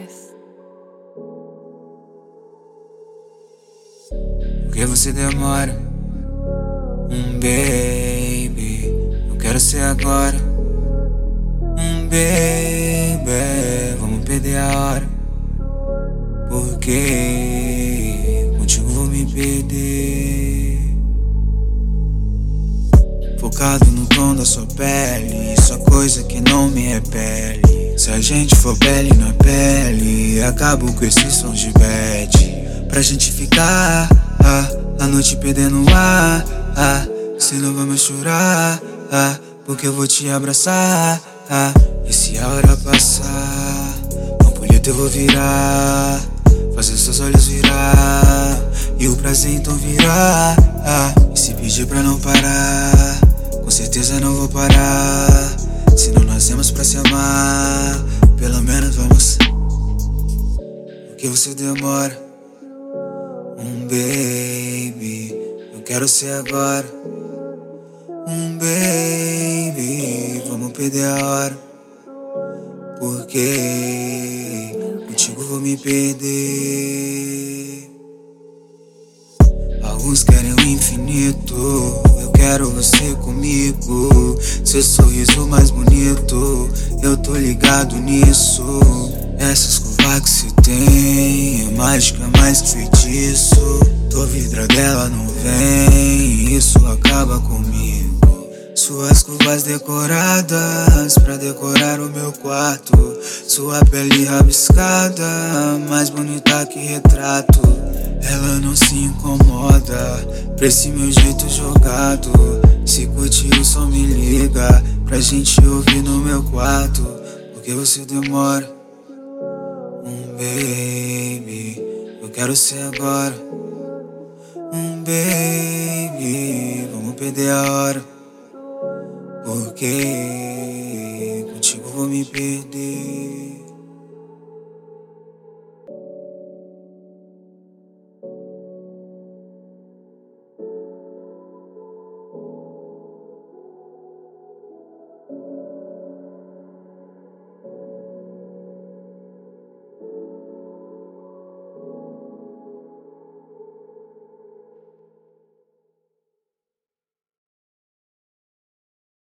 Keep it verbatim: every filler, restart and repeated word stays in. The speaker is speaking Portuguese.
Paris. Por que você demora? Um baby, eu quero ser agora. Um baby, vamos perder a hora. Porque contigo vou me perder. Focado no tom da sua pele, só coisa que não me repele. Se a gente for pele na pele, acabo com esses sons de bad. Pra gente ficar ah, a noite perdendo ar ah, se não vai mais chorar ah, porque eu vou te abraçar ah, e se a hora passar, ampulheta eu vou virar, fazer seus olhos virar, e o prazer então virar ah, e se pedir pra não parar, com certeza não vou parar. Se não nascemos pra se amar, pelo menos vamos. Por que você demora? Um baby, eu quero ser agora. Um baby, vamos perder a hora. Porque contigo vou me perder. Alguns querem o infinito, eu quero você comigo. Seu sorriso mais bonito, eu tô ligado nisso. Essas curvas que cê tem é mágica mais que feitiço. Tô vidra dela não vem, isso acaba comigo. Suas curvas decoradas pra decorar o meu quarto. Sua pele rabiscada, mais bonita que retrato. Ela não se incomoda pra esse meu jeito jogado. Se curtir o som me liga, pra gente ouvir no meu quarto. Por que você demora? Um baby, eu quero ser agora. Um baby, vamos perder a hora. Porque contigo vou me perder.